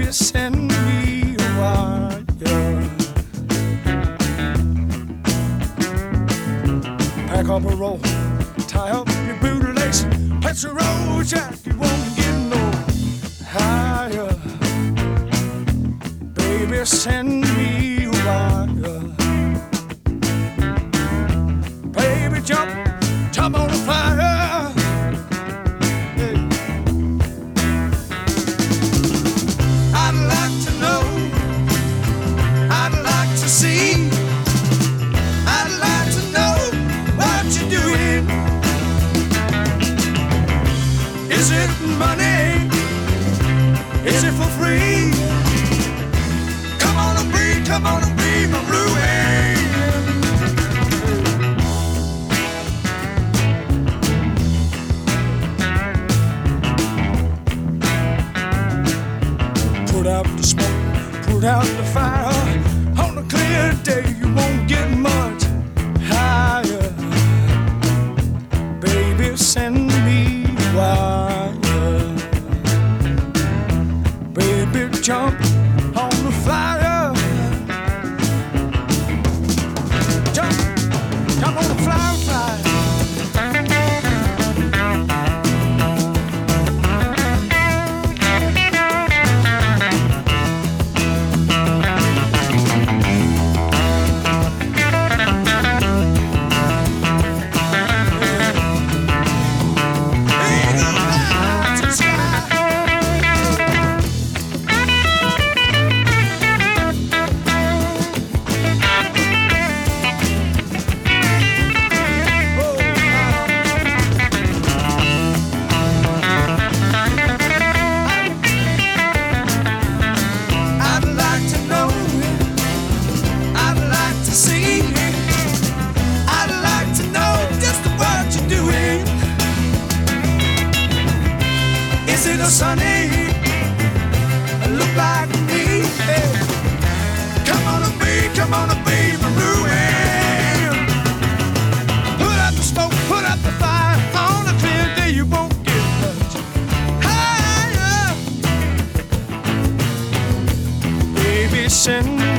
baby, send me a wire. Pack up a roll, tie up your bootlace, let's roll, Jack. You won't get no higher. Baby, send me a wire. Baby, jump on the fire. Hey. I'd like to know, I'd like to see, I'd like to know what you're doing. Is it money? Is it for free? Come on and be my Ruin. Put out the smoke, put out the fire. On a clear day, you won't get much higher. Baby, send me a wire. Baby, jump on the flyer. Jump on the flyer, flyer. Is it a sunny? Look like me. Hey. Come on and be my Ruin. Put out the smoke, put out the fire. On a clear day, you won't get much higher. Baby, send